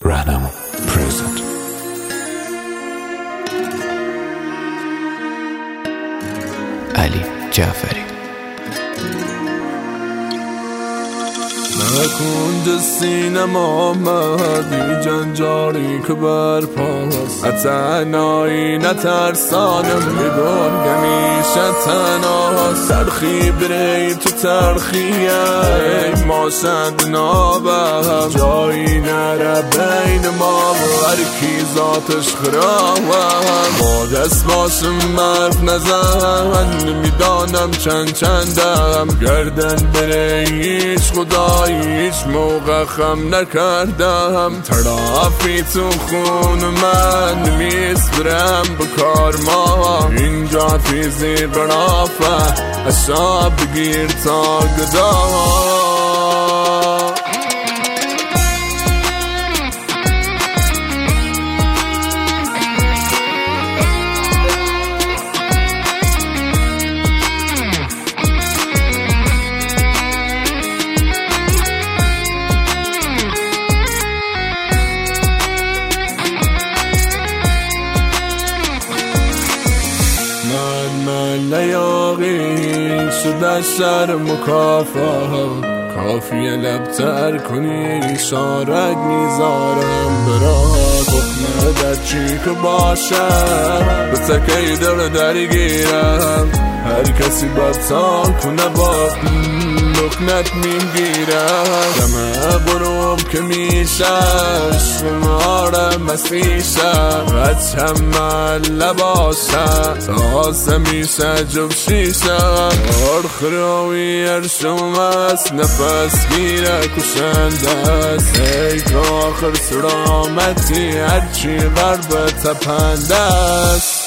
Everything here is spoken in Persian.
Ranham Present. علی جعفری. نکنج سینما بی جنجالی که برپاست اتنایی نترسانم بدون گمیشه تنها سرخی بری تو ترخیه ما شد نابهم جایی نره بین ما و هرکی ذاتش خراهم ما دست باشم مرف نزن میدانم چندم گردن بری خدایی هیچ موقع خم نکردم ترافی تو خون من میسپرم بکار ما اینجا تیزی برافه اشاب بگیر تا گدا لیاقی شده شر مکافات کافیه لبتر کنی اشارت میذارم برات حکم در چی که باشه به تکی دل درگیرم هر کسی بدتان کنه با لکنت میگیرم دمه غروب که میشه شمارم مسیشه از همه لباسه تازه میشه جب شیشه خروی ارشم است نفس گیره کشنده است ای که آخر سلامتی هرچی غرب تپنده است